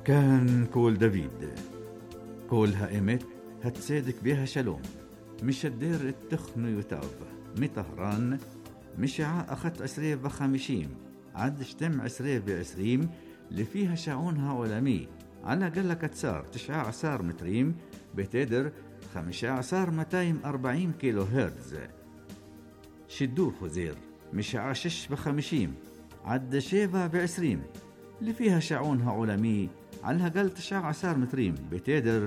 كان كول دافيد كول هائمت هتصدق بها شلوم مش الدير التخن يتاب مطهران مشاع أخت 20 عد شتم 20 اللي فيها شعونها علمي على قلة كتسار 19 متريم بتدر 15,240 كيلو هرتز. شدور خزير مشاع 56 عد 27 اللي فيها شعونها علمي على قل 19 متريم بتدر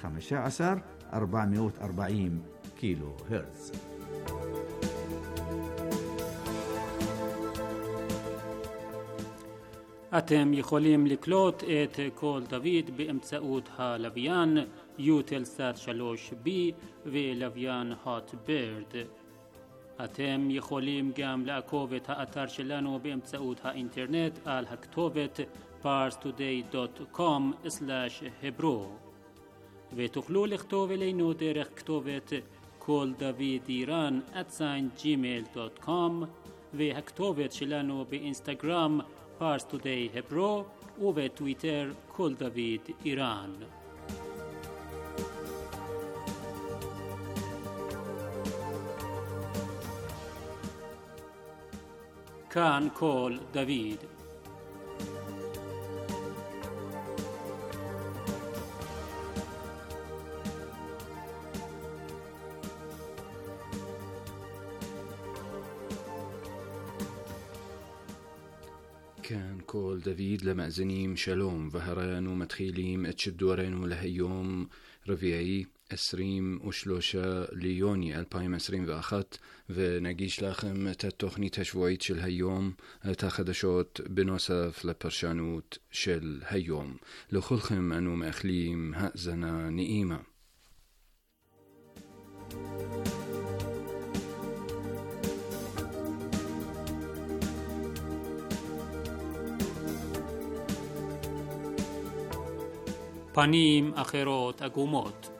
15,440 كيلو هرتز. אתם יכולים לקלוט את קול דוד באמצעות הלוויין יוטלסאט 3B ולוויין הוט בירד. אתם יכולים גם לעקוב את האתר שלנו באמצעות האינטרנט על הכתובת parstoday.com/hebrew ותוכלו לכתוב אלינו דרך כתובת קול דוד איראן @gmail.com והכתובת שלנו באינסטגרם Pars Today Hebrew ובטוויטר קול דוד איראן. כאן קול דוד. كان كول دافيد لمأزنيم شلوم وهران ومتخيليم اتشدورين ولهيوم ربيعي 23 ليوني 2021 ونجيش لكم التخنية الأسبوعية של היום החדשות בנוסף לפרשנות של היום. לכולכם אנו מאחלים האזנה נעימה. פנים אחרות עגומות.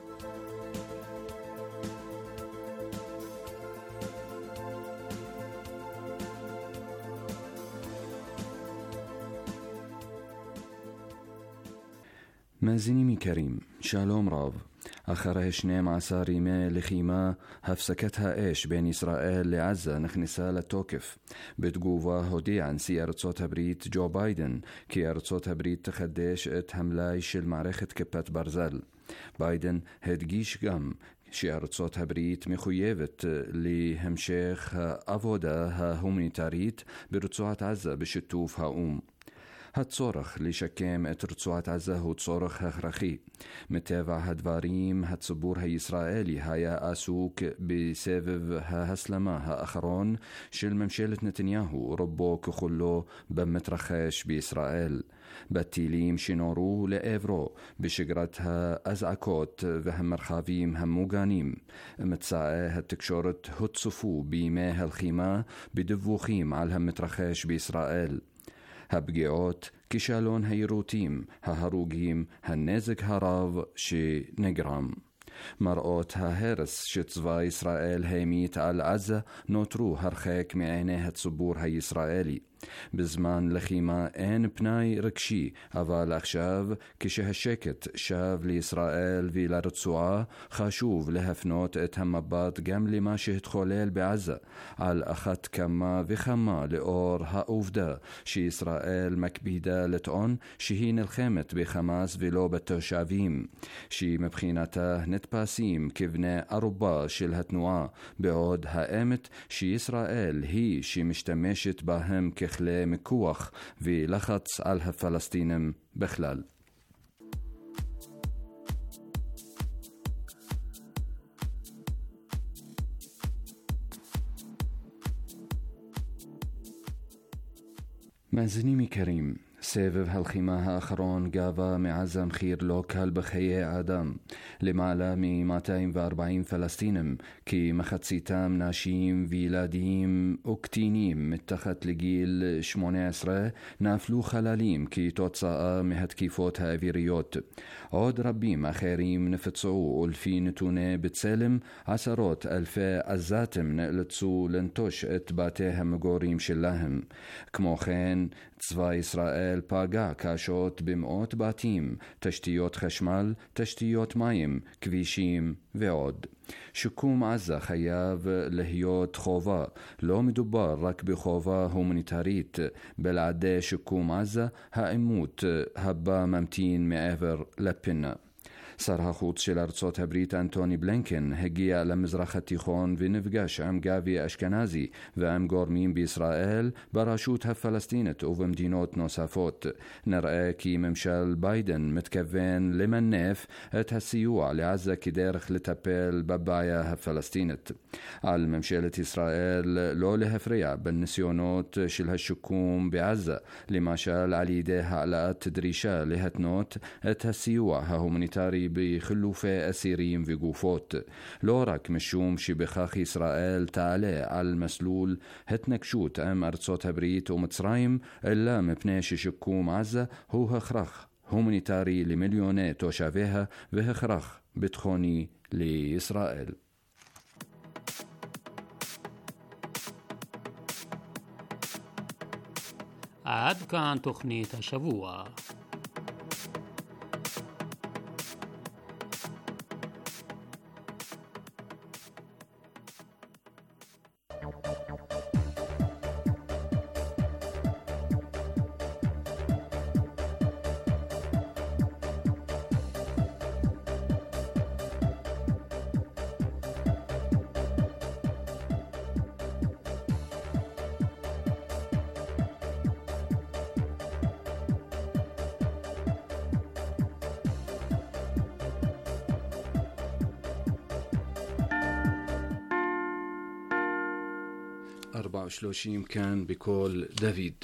מאזינים יקרים, שלום רב. אחרי 12 ימי לחימה, הפסקת האש בין ישראל לעזה נכנסה לתוקף. בתגובה הודיע נשיא ארצות הברית ג'ו ביידן כי ארצות הברית תחדש את המלאי של מערכת כיפת ברזל. ביידן הדגיש גם שארצות הברית מחויבת להמשך העבודה ההומניטרית ברצועת עזה בשיתוף האו"ם. הצורך לשקם את רצועת עזה הוא צורך הכרחי. מטבע הדברים, הציבור הישראלי היה עסוק בסבב ההסלמה האחרון של ממשלת נתניהו, רובו ככולו במתרחש בישראל. בטילים שנורו לעברו בשגרת האזעקות והמרחבים המוגנים. מצאי התקשורת הוצפו בימי הלחימה בדיווחים על המתרחש בישראל. הפגיעות, כישלון היירוטים, ההרוגים, הנזק הרב שנגרם. מראות ההרס שצבא ישראל העמיד על עזה נותרו הרחק מעיני הציבור הישראלי. בזמן לחימה אין פנאי רגשי, אבל עכשיו כשהשקט שב לישראל ולרצועה חשוב להפנות את המבט גם למה שהתחולל בעזה, על אחת כמה וכמה לאור העובדה שישראל מקפידה לטעון שהיא נלחמת בחמאס ולא בתושבים, שמבחינתה נתפסים כבני ערובה של התנועה, בעוד האמת שישראל היא שמשתמשת בהם ככלי מיקוח ולחץ על הפלסטינים בכלל. מאזינים יקרים, סבב הלחימה האחרון גבה מעזה מחיר לא קל בחיי אדם. למעלה מ-240 פלסטינים, כמחציתם נשים וילדים וקטינים מתחת לגיל 18, נפלו חללים כתוצאה מהתקיפות האוויריות. עוד רבים אחרים נפצעו, ולפי נתוני בצלם, 10,000 עזתים נאלצו לנטוש את בתי המגורים שלהם. כמו כן, צבא ישראל ישראל פגע קשות במאות בתים, תשתיות חשמל, תשתיות מים, כבישים ועוד. שיקום עזה חייב להיות חובה, לא מדובר רק בחובה הומניטרית, בלעדי שיקום עזה העימות הבא ממתין מעבר לפינה. שר החוץ של ארצות הברית אנטוני בלינקן הגיע למזרח התיכון ונפגש עם גבי אשכנזי ועם גורמים בישראל, ברשות הפלסטינית ובמדינות נוספות. נראה כי ממשל ביידן מתכוון למנף את הסיוע לעזה כדרך לטפל בבעיה הפלסטינית. על ממשלת ישראל לא להפריע בניסיונות של השיקום בעזה, למשל על ידי העלאת דרישה להתנות את הסיוע ההומניטרי בחילופי אסירים וגופות, לא רק משום שבכך ישראל תעלה על מסלול התנגשות עם ארצות הברית ומצרים, אלא מפני ששיקום עזה הוא הכרח הומניטרי למיליוני תושביה והכרח ביטחוני לישראל. עד כאן תוכנית השבוע. أربعة وثلاثين كان بكل دافيد.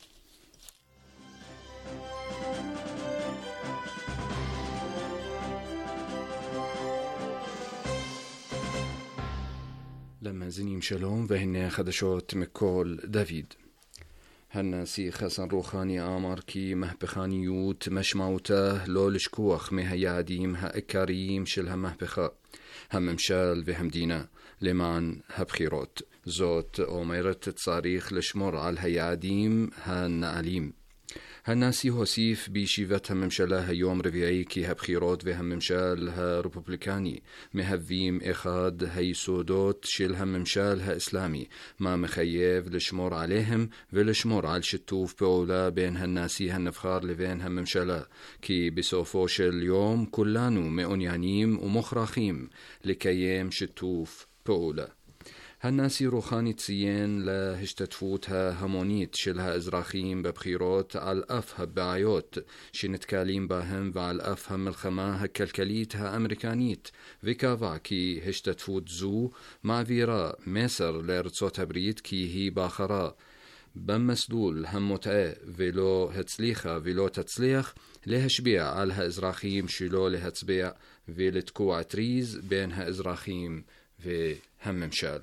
لما زنيم شلوم وهن خدشات مكول دافيد. هالناسي خسن روخاني آمر كي مهبخانيوت مشمعوته لولشكوخ مهياديم هاكاريم شلها مهبخا هم مشال وهم دينا لمن هبخيروت زوت أميرت تصاريخ لشمر على الهياديم هالنعليم. هالناسي هوسيف بيشيفتها ممشالها يوم ربيعي كي هبخيروت وهم ممشالها ريبوبليكاني مهفيم إخاد هي سودوت شلها ممشالها إسلامي ما مخيف لشمر عليهم ولشمر على الشتوف بأولا بين هالناسي هالنفخار لبين ممشالا كي بسوفوش اليوم كلانو مئونيانيم ومخراخيم لكيام شتوف بأولا. هالناسي روخاني تسيين لهشتتفوتها همونيت شلها إزراخيم ببخيروت على الأفها بعيوت شنتكاليم باهم وعلى الأفها ملخماها كالكاليتها أمريكانيت وكافا كي هشتتفوت زو مع فيرا مصر لرصوت بريد كي هي باخرا بمسدول هموتاء ولو هتسليخا ولو تتسليخ لهشبيع على إزراخيم شلو لهتسبيع ولتكوع تريز بينها إزراخيم وهم مشال.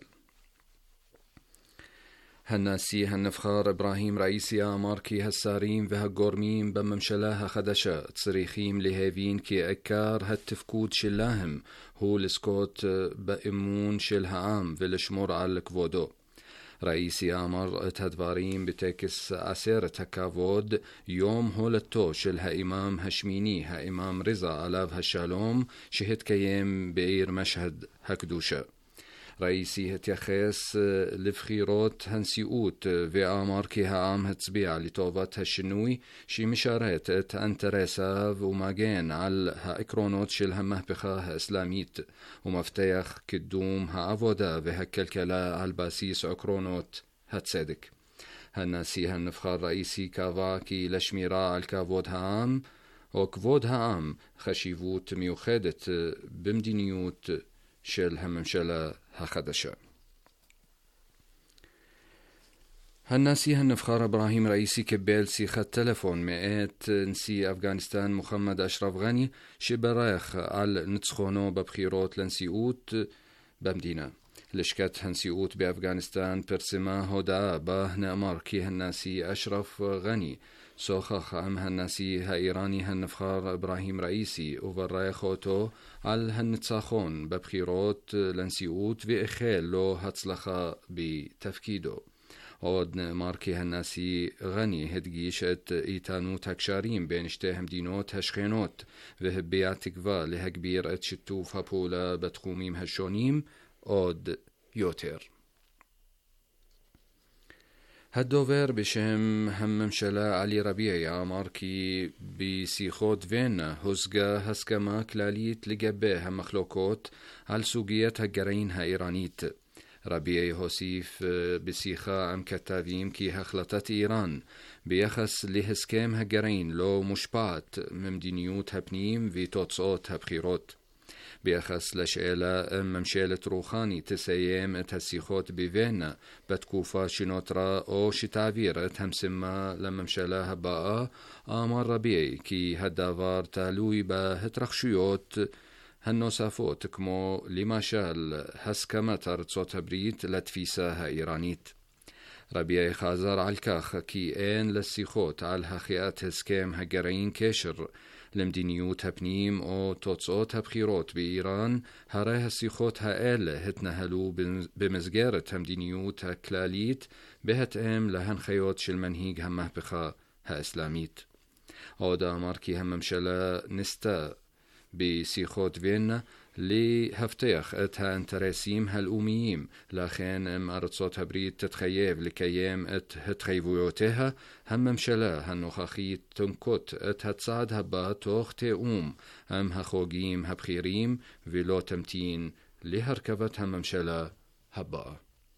هالناسي هالنفخار إبراهيم رئيسي آماركي هالساريم وهالقورميم بممشلاها خدشة تصريخيم لهيفين كي أكار هالتفكود شلاهم هو السكوت بأمون شلها عام والشمور على الكفودو. رئيسي آمر تدباريم بتكس عسيرة هكافود يوم هولتو شلها إمام هشميني ها إمام رضا علاف هالشالوم شهد كيام بإير مشهد هكدوشة. رئيسي هتيخيس لفخيروت هنسيوت وآمار كي هعام هتسبيع لطوبات هالشنوي شي مشارات تأنتريسا وماجين على هاكرونوت شلها مهبخة إسلاميت ومفتيخ كدوم هعفودا وهكالكلا على الباسيس عكرونوت هتصدق. هالناسي هالنفخار رئيسي كافاكي لشميرا على الكافود هعام وكفود هعام خشيفوت ميوخدت بمدينيوت شل هممشلا هخدشة. هالناسي هالنفخار إبراهيم رئيسي كبيل سيخة تلفون مئات نسي أفغانستان محمد أشرف غني شبرايخ على نتسخونو ببخيروت لنسيوت بمدينة لشكت هنسيوت بأفغانستان برسما هودا باه نأمر كي هالناسي أشرف غني سوخخ عم هالناسي هايراني هالنفخار إبراهيم رئيسي وبرايخوتو على هالنتساخون ببخيروت لنسيوت وإخيل لو هتصلخا بتفكيدو. עוד נאמר כי הנשיא גני הדגיש את איתנות הקשרים בין שתי המדינות השכנות והביע תקווה להגביר את שיתוף הפעולה בתחומים השונים עוד יותר. הדובר בשם הממשלה עלי רביע אמר כי בשיחות וינה הושגה הסכמה כללית לגבי המחלוקות על סוגיית הגרעין האיראנית. רביע הוסיף בשיחה עם כתבים כי החלטת איראן ביחס להסכם הגרעין לא מושפעת ממדיניות הפנים ותוצאות הבחירות. ביחס לשאלה אם ממשלת רוחני תסיים את השיחות בווינה בתקופה שנותרה או שתעביר את המשימה לממשלה הבאה, אמר רביע כי הדבר תלוי בהתרחשויות הנוספות כמו למשל הסכמת ארצות הברית לתפיסה האיראנית. רביע חזר על כך כי אין לשיחות על החייאת הסכם הגרעין קשר למדיניות הפנים או תוצאות הבחירות באיראן, הרי השיחות האלה התנהלו במסגרת המדיניות הכללית בהתאם להנחיות של מנהיג המהפכה האסלאמית. עוד אמר כי הממשלה ניסתה בשיחות וינה להבטיח את האינטרסים הלאומיים, לכן אם ארצות הברית תתחייב לקיים את התחייבויותיה, הממשלה הנוכחית תנקוט את הצעד הבא תוך תיאום עם החוגים הבכירים ולא תמתין להרכבת הממשלה הבאה.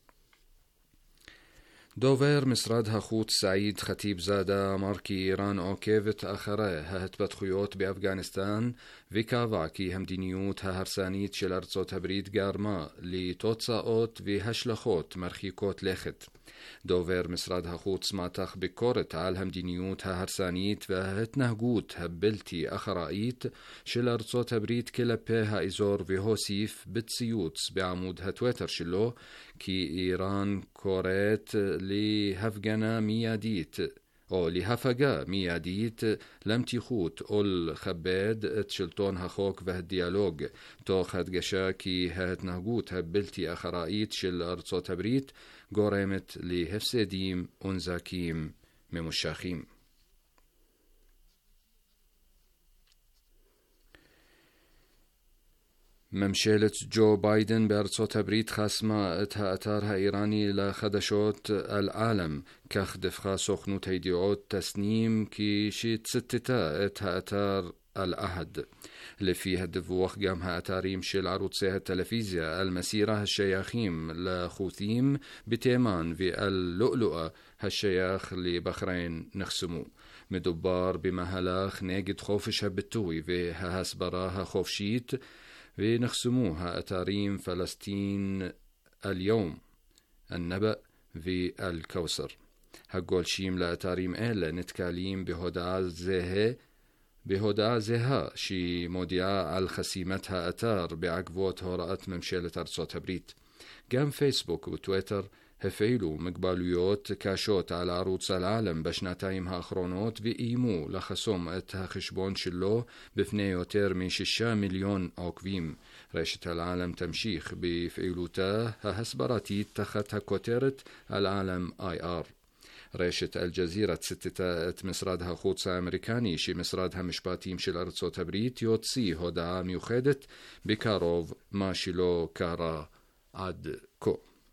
דובר משרד החוץ סעיד חטיב זאדה אמר כי איראן עוקבת אחרי ההתפתחויות באפגניסטן וקבע כי המדיניות ההרסנית של ארצות הברית גרמה לתוצאות והשלכות מרחיקות לכת. דובר משרד החוץ מתח ביקורת על המדיניות ההרסנית וההתנהגות הבלתי אחראית של ארצות הברית כלפי האזור והוסיף בציוץ בעמוד הטוויטר שלו כי איראן קוראת להפגנה מיידית או להפגה מיידית למתיחות או לכבד את שלטון החוק והדיאלוג, תוך הדגשה כי ההתנהגות הבלתי אחראית של ארצות הברית גורמת להפסדים ונזקים ממושכים. ממשלת ג'ו ביידן בארצות הברית חסמה את האתר האיראני לחדשות אל-עלם, כך דיווחה סוכנות הידיעות תסנים כשציטטה את האתר אל-אהד. לפי הדיווח גם האתרים של ערוצי הטלוויזיה אל-מסירה השייכים לחות'ים בתימן ואל-לؤלؤה השייך לבחריין נחסמו. מדובר במהלך נגד חופש הביטוי וההסברה החופשית, ונחסמו האתרים פלסטין اليوم, النبأ והאל-קאוסר. הגולשים לאתרים אלה נתקלים בהודעה זהה שמודיעה על חסימת האתר בעקבות הוראת ממשלת ארצות הברית. גם פייסבוק וטוויטר הפעילו מגבלויות קשות על ערוץ אל-עלם בשנתיים האחרונות ואיימו לחסום את החשבון שלו בפני יותר מ6 מיליון עוקבים. רשת אל-עלם תמשיך בפעילותה ההסברתית תחת הכותרת אל-עלם IR. רשת אל-ג'זירה ציטטה את משרד החוץ האמריקני שמשרד המשפטים של ארצות הברית יוציא הודעה מיוחדת בקרוב, מה שלא קרה עד כה.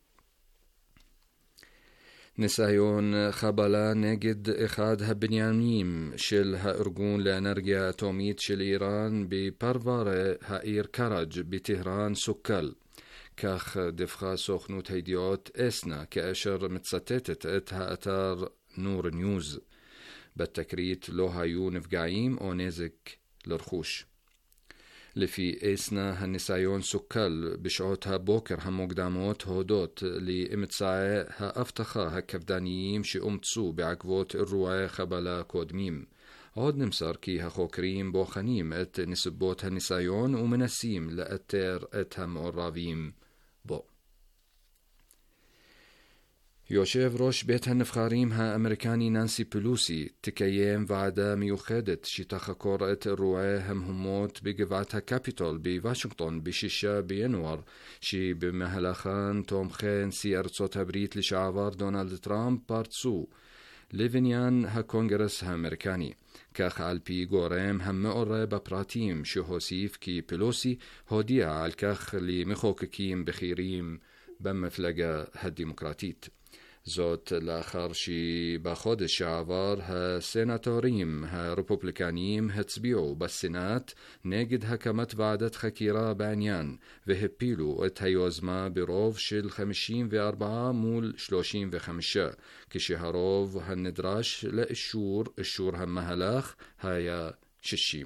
ניסיון חבלה נגד אחד הבניינים של הארגון לאנרגיה אטומית של איראן בפרברי העיר קראג' בטהרן סוכל. כך דיווחה סוכנות הידיעות אסנה כאשר מצטטת את האתר נור ניוז. בתקרית לא היו נפגעים או נזק לרכוש. לפי אסנה הניסיון סוכל בשעות הבוקר המוקדמות הודות לאמצעי האבטחה הקפדניים שאומצו בעקבות אירועי חבלה קודמים. עוד נמסר כי החוקרים בוחנים את נסיבות הניסיון ומנסים לאתר את המעורבים בו. יושב ראש בית הנבחרים האמריקני ננסי פלוסי תקיים ועדה מיוחדת שתחקור את אירועי המהומות בגבעת הקפיטול בוושינגטון ב-6 בינואר, שבמהלכן תומכי נשיא ארצות הברית לשעבר דונלד טראמפ פרצו לבניין הקונגרס האמריקני. כך על פי גורם המעורה בפרטים שהוסיף כי פלוסי הודיע על כך למחוקקים בכירים במפלגה הדמוקרטית. זאת לאחר שבחודש שעבר הסנטורים הרפובליקניים הצביעו בסנאט נגד הקמת ועדת חקירה בעניין והפילו את היוזמה ברוב של 54 מול 35, כשהרוב הנדרש לאישור המהלך היה 60.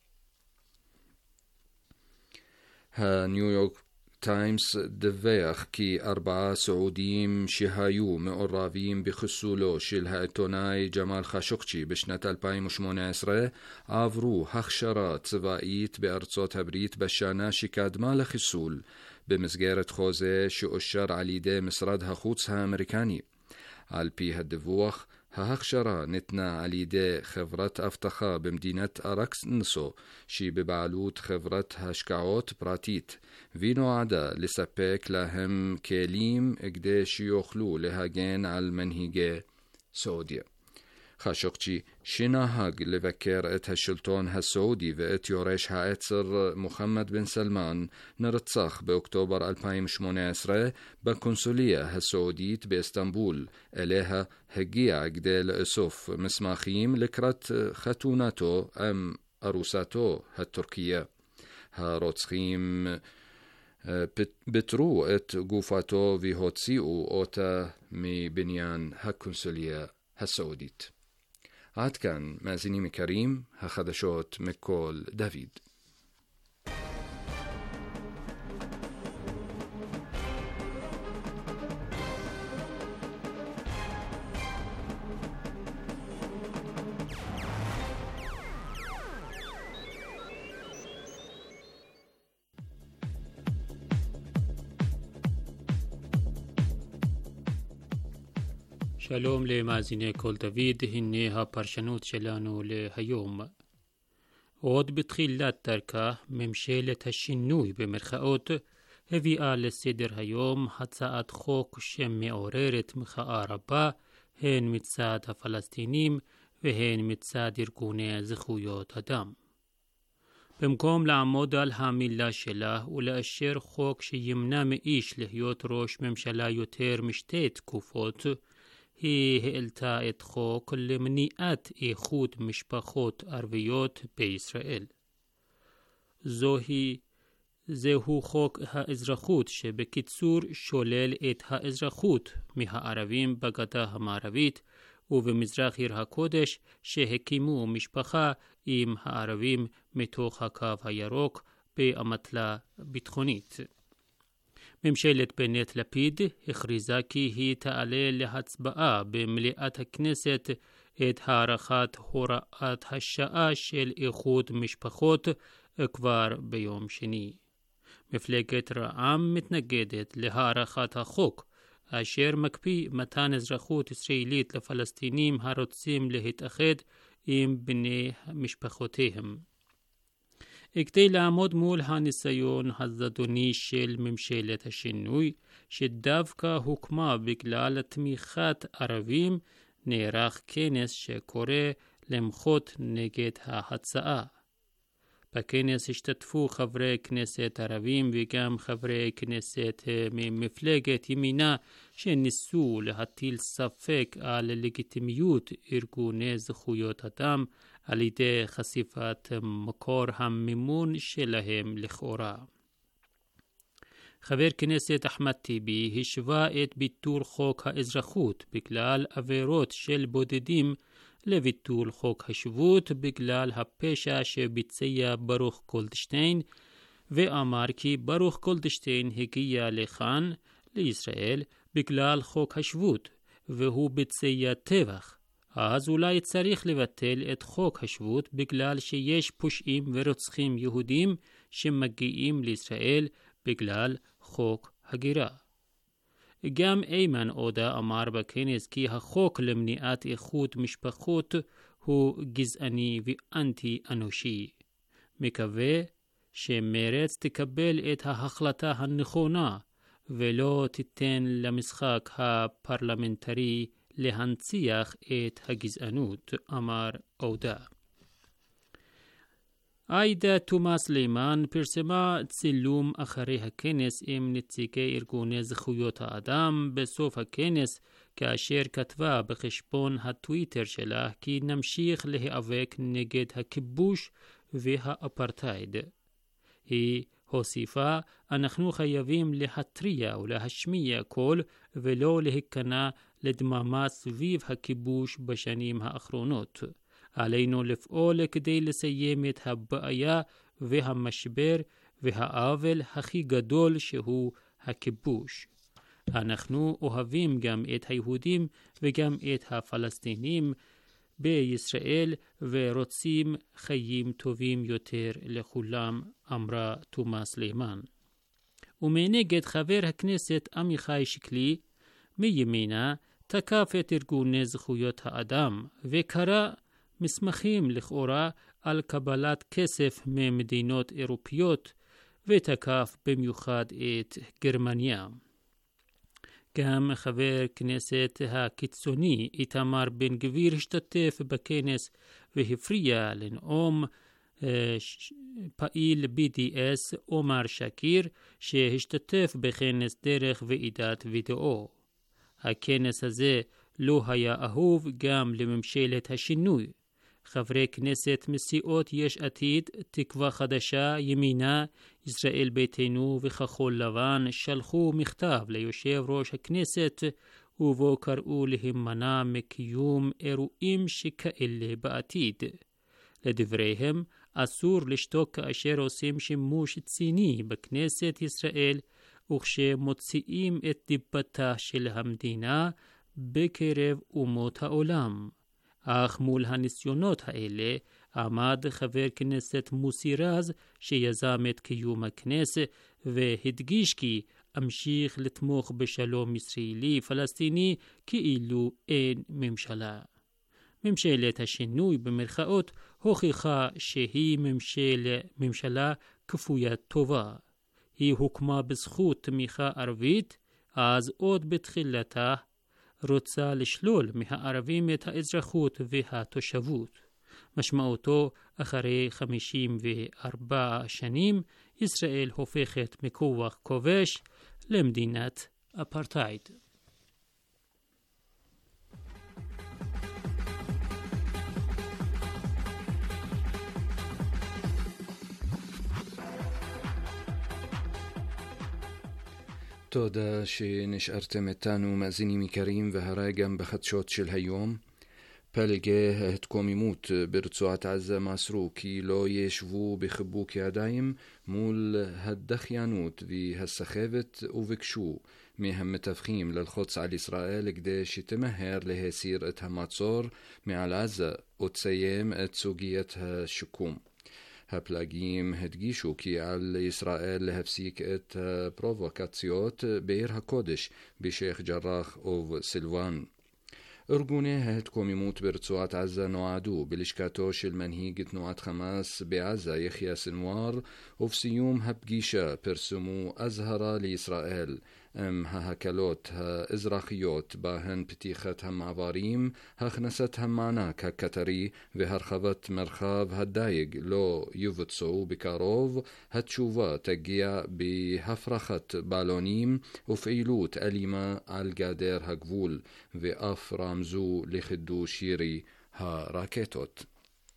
הניו יורק טיימס דווח כי 4 סעודים שהיו מעורבים בחיסולו של העיתונאי ג'מאל חשוקצ'י בשנת 2018 עברו הכשרה צבאית בארצות הברית בשנה שקדמה לחיסול, במסגרת חוזה שאושר על ידי משרד החוץ האמריקני. על פי הדיווח, ההכשרה ניתנה על ידי חברת אבטחה במדינת ארקנסו שבבעלות חברת השקעות פרטית, ונועדה לספק להם כלים כדי שיוכלו להגן על מנהיגי סעודיה. חשוקצ'י, שנהג לבקר את השלטון הסעודי ואת יורש העצר מוחמד בן סלמן, נרצח באוקטובר 2018 בקונסוליה הסעודית באסטנבול, אליה הגיע כדי לאסוף מסמכים לקראת חתונתו עם ארוסתו הטורקיה. הרוצחים ביתרו את גופתו והוציאו אותה מבניין הקונסוליה הסעודית. עד כאן, מאזינים יקרים, החדשות מכל דוד. שלום למאזיני כל דוד, הנה הפרשנות שלנו להיום. עוד בתחילת דרכה, ממשלת השינוי במרכאות הביאה לסדר היום הצעת חוק שמעוררת מחאה רבה, הן מצד הפלסטינים והן מצד ארגוני זכויות אדם. במקום לעמוד על המילה שלה ולאשר חוק שימנע מאיש להיות ראש ממשלה יותר משתי תקופות, היא העלתה את חוק למניעת איחוד משפחות ערביות בישראל. זהו חוק האזרחות שבקיצור שולל את האזרחות מהערבים בגדה המערבית ובמזרח עיר הקודש שהקימו משפחה עם הערבים מתוך הקו הירוק באמתלה ביטחונית. ממשלת בנט לפיד הכריזה כי היא תעלה להצבעה במליאת הכנסת את הארכת הוראת השעה של איחוד משפחות כבר ביום שני. מפלגת רע"מ מתנגדת להארכת החוק, אשר מקפיא מתן אזרחות ישראלית לפלסטינים הרוצים להתאחד עם בני משפחותיהם. כדי לעמוד מול הניסיון הזדוני של ממשלת השינוי, שדווקא הוקמה בגלל תמיכת ערבים, נערך כנס שקורא למחות נגד ההצעה. בכנס השתתפו חברי כנסת ערבים וגם חברי כנסת ממפלגת ימינה שניסו להטיל ספק על לגיטימיות ארגוני זכויות אדם על ידי חשיפת מקור המימון שלהם לכאורה. חבר כנסת אחמד טיבי השווה את ביטול חוק האזרחות בגלל עבירות של בודדים לביטול חוק השבות בגלל הפשע שביצע ברוך גולדשטיין, ואמר כי ברוך גולדשטיין הגיע לכאן, לישראל, בגלל חוק השבות, והוא ביצע טבח. אז אולי צריך לבטל את חוק השבות בגלל שיש פושעים ורוצחים יהודים שמגיעים לישראל בגלל חוק הגירה. גם איימן עודה אמר בכנס כי החוק למניעת איחוד משפחות הוא גזעני ואנטי אנושי. מקווה שמרץ תקבל את ההחלטה הנכונה ולא תיתן למשחק הפרלמנטרי להנציח את הגזענות, אמר עודה. עאידה תומא סלימאן פרסמה צילום אחרי הכנס עם נציגי ארגוני זכויות האדם בסוף הכנס, כאשר כתבה בחשבון הטוויטר שלה כי נמשיך להיאבק נגד הכיבוש והאפרטהייד. היא הוסיפה, אנחנו חייבים להתריע ולהשמיע קול ולא להיכנע לדממה סביב הכיבוש בשנים האחרונות. עלינו לפעול כדי לסיים את הבעיה והמשבר והעוול הכי גדול שהוא הכיבוש. אנחנו אוהבים גם את היהודים וגם את הפלסטינים בישראל ורוצים חיים טובים יותר לכולם, אמרה תומא סלימאן. ומנגד חבר הכנסת עמיחי שקלי מימינה תקף את ארגוני זכויות האדם וקרא מסמכים לכאורה על קבלת כסף ממדינות אירופיות ותקף במיוחד את גרמניה. גם חבר כנסת הקיצוני איתמר בן גביר השתתף בכנס והפריע לנאום פעיל BDS עומר שקיר שהשתתף בכנס דרך ועידת וידאו. הכנס הזה לא היה אהוב גם לממשלת השינוי. חברי כנסת מסיעות יש עתיד, תקווה חדשה, ימינה, ישראל ביתנו וכחול לבן שלחו מכתב ליושב ראש הכנסת ובו קראו להימנע מקיום אירועים שכאלה בעתיד. לדבריהם, אסור לשתוק כאשר עושים שימוש ציני בכנסת ישראל וכשמוציאים את דיבתה של המדינה בקרב אומות העולם. אך מול הניסיונות האלה עמד חבר כנסת מוסי רז שיזם את קיום הכנס והדגיש כי אמשיך לתמוך בשלום ישראלי פלסטיני כאילו אין ממשלה. ממשלת השינוי במרכאות הוכיחה שהיא ממשלה כפוית טובה. היא הוקמה בזכות תמיכה ערבית, אז עוד בתחילתה רוצה לשלול מהערבים את האזרחות והתושבות. משמעותו, אחרי 54 שנים, ישראל הופכת מכוח כובש למדינת אפרטהייד. תודה שנשארתם איתנו מאזינים יקרים, והרי גם בחדשות של היום. פלגי ההתקוממות ברצועת עזה מסרו כי לא ישבו בחיבוק ידיים מול הדחיינות והסחבת וביקשו מהמתווכים ללחוץ על ישראל כדי שתמהר להסיר את המצור מעל עזה ותסיים את סוגיית השיקום. הפלגים הדגישו כי על ישראל להפסיק את הפרובוקציות בעיר הקודש בשייח ג'רח ובסילואן. ארגוני ההתקוממות ברצועת עזה נועדו בלשכתו של מנהיג תנועת חמאס בעזה יחיא סנואר, ובסיום הפגישה פרסמו אזהרה לישראל עם ההקלות האזרחיות בהן פתיחת המעברים, הכנסת המענק הקטרי והרחבת מרחב הדייג לא יבוצעו בקרוב. התשובה תגיע בהפרחת בלונים ופעילות אלימה על גדר הגבול, ואף רמזו לחידוש ירי הרקטות.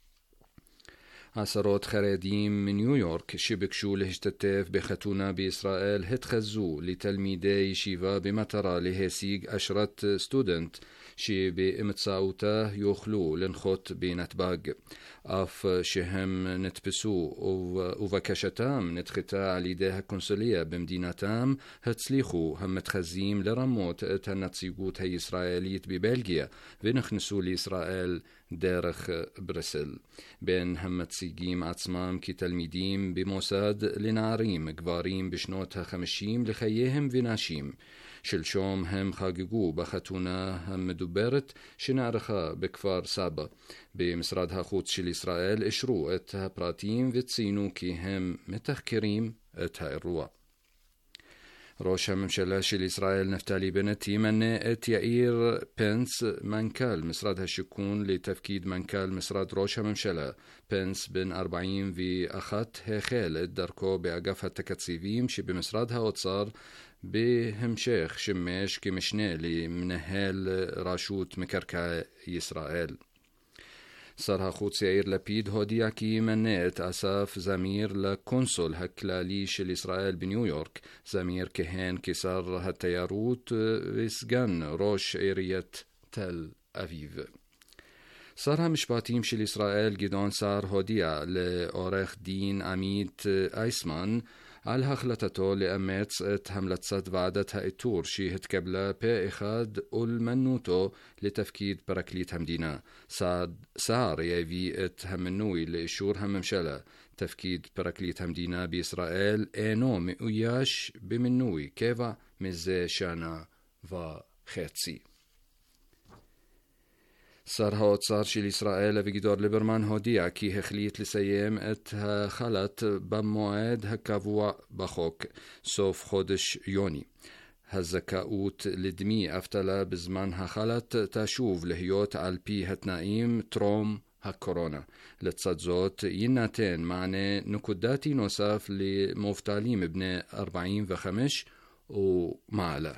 עשרות חרדים מניו יורק שביקשו להשתתף בחתונה בישראל התחזו לתלמידי ישיבה במטרה להשיג אשרת סטודנט שבאמצעותה יוכלו לנחות בנתב"ג. אף שהם נתפסו ובקשתם נדחתה על ידי הקונסוליה במדינתם, הצליחו המתחזים לרמות את הנציגות הישראלית בבלגיה ונכנסו לישראל דרך ברסל, בין המציגים עצמם כתלמידים במוסד לנערים גברים בשנות ה-50 לחייהם ונשים. שלשום הם חגגו בחתונה המדוברת שנערכה בכפר סבא. במשרד החוץ של ישראל אישרו את הפרטים וציינו כי הם מתחקרים את האירוע. ראש הממשלה של ישראל נפתלי בנט ימנה את יאיר פנס, מנכ"ל משרד השיכון, לתפקיד מנכ"ל משרד ראש הממשלה. פנס בן 41 החל את דרכו באגף התקציבים שבמשרד האוצר, בהמשך שימש כמשנה למנהל רשות מקרקעי ישראל. שר החוץ יאיר לפיד הודיע כי ימנה את אסף זמיר לקונסול הכללי של ישראל בניו יורק. זמיר כהן כשר התיירות וסגן ראש עיריית תל אביב. שר המשפטים של ישראל גדעון סער הודיע לעורך דין עמית אייסמן על החלטתו לאמץ את המלצת ועדת האיתור שהתקבלה פה אחד ולמנותו לתפקיד פרקליט המדינה. סער יביא את המינוי לאישור הממשלה. תפקיד פרקליט המדינה בישראל אינו מאויש במינוי קבע מזה שנה וחצי. שר האוצר של ישראל אביגדור ליברמן הודיע כי החליט לסיים את החל"ת במועד הקבוע בחוק, סוף חודש יוני. הזכאות לדמי אבטלה בזמן החל"ת תשוב להיות על פי התנאים טרום הקורונה. לצד זאת יינתן מענה נקודתי נוסף למובטלים בני 45 ומעלה.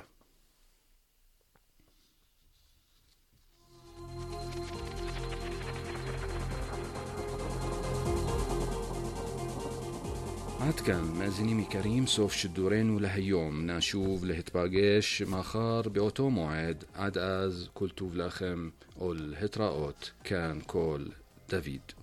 עד כאן מאזינים יקרים, סוף שידורנו להיום. נשוב להתפגש מחר באותו מועד. עד אז כל טוב לכם ולהתראות. כאן כל דוד.